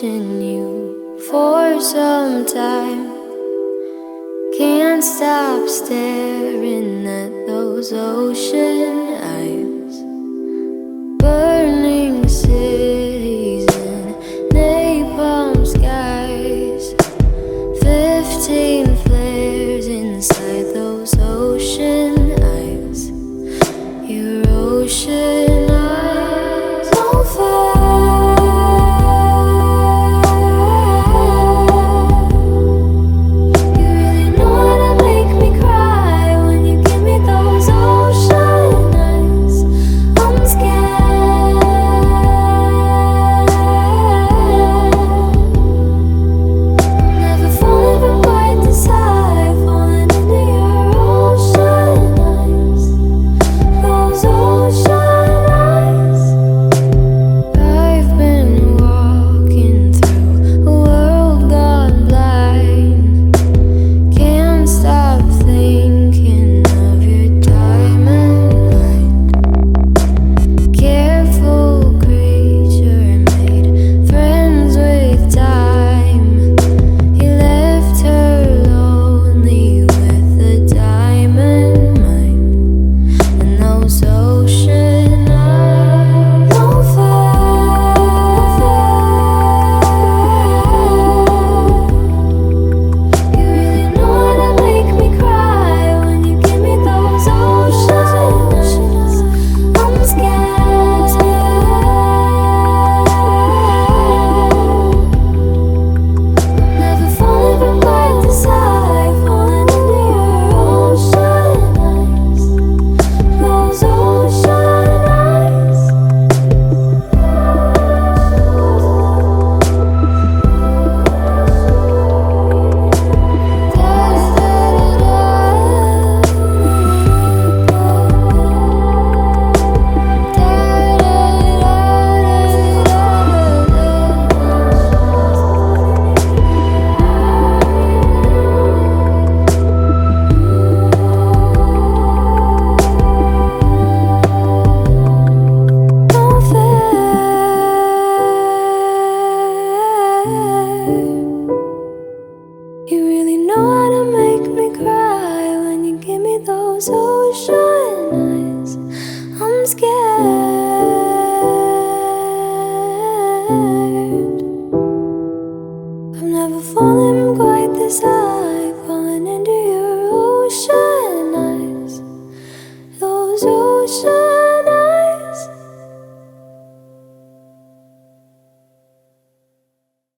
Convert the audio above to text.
watching you for some time. Can't stop staring at those ocean eyes. Burning cities and napalm skies. 15 flares inside those ocean eyes. Your ocean eyes on fire. You really know how to make me cry when you give me those ocean eyes. I'm scared. I've never fallen quite this high, falling into your ocean eyes. Those ocean